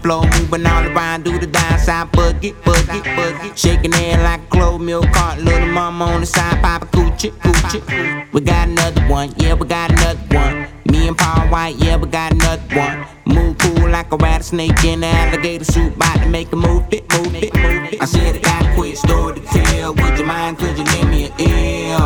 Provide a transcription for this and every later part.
floor, moving all around, do the downside boogie, boogie, boogie. Shaking it like a clove milk cart, little mama on the side, pop a coochie, coochie. We got another one, yeah, we got another one. Me and Paul White, yeah, we got another one. Move cool like a rattlesnake in the alligator suit, bout to make a move it, move it, move it. I said I got a quick story to tell. Would you mind, could you lend me an ear?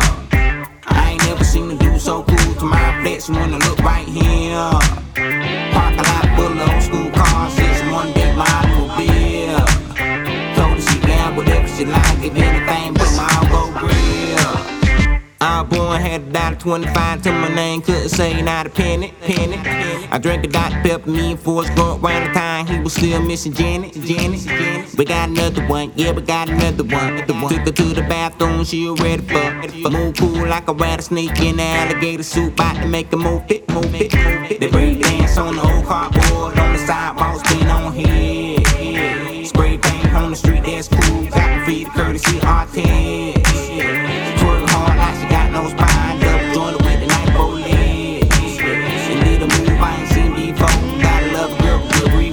I ain't never seen a dude so cool to my flex when I look right here. Park a lot full of old school cars, it's one big automobile. Told her she got whatever she like, if anything but my all-go grill. I was born, had $1.25 to my name, couldn't say not a penny. I drank a Dr. Pepper, me and Forrest Gump around the time he was still missing Janet. We got another one, yeah, we got another one. Took her to the bathroom, she was ready for. Move cool like a rattlesnake in the alligator suit, bout to make a move it, move it, move it. They break dance on the old cardboard, on the sidewalk, spin on head. Spray paint on the street, that's cool. Got my feet courtesy Artez. Twerk hard like she got no spine, double jointed with the 94 legs. She did a move I ain't seen before. Gotta love a girl with a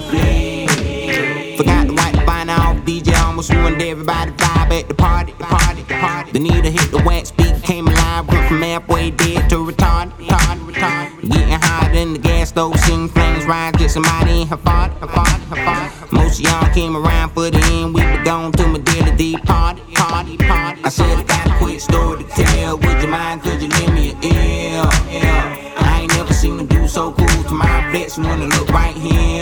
reflex. Forgot to wipe the fine off. DJ almost ruined everybody vibe at the party. The needle hit the wax, speaker came alive. Went from halfway dead to retarded. Getting higher than the gas stove, seeing flames rise. Get somebody in her fart. Most of y'all came around for the end. We were gone to my daily D party. I said I got a quick story to tell. Would you mind, could you lend me an ear? I ain't never seen a dude so cool to my flex when I look right here.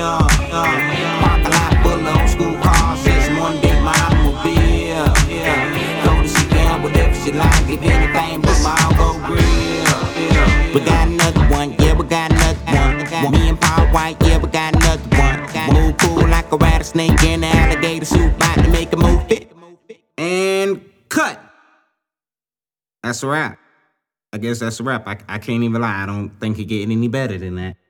Park a lot full of old school cars, it's one big automobile. Told her she can whatever she like, if anything but my all-go grill. We got another one, yeah, we got another one. Me and Paul White, yeah, we got another one. Move cool like a rattlesnake in the alligator suit, bout to make a move it. And cut. That's a wrap. I guess that's a wrap. I can't even lie. I don't think it get any better than that.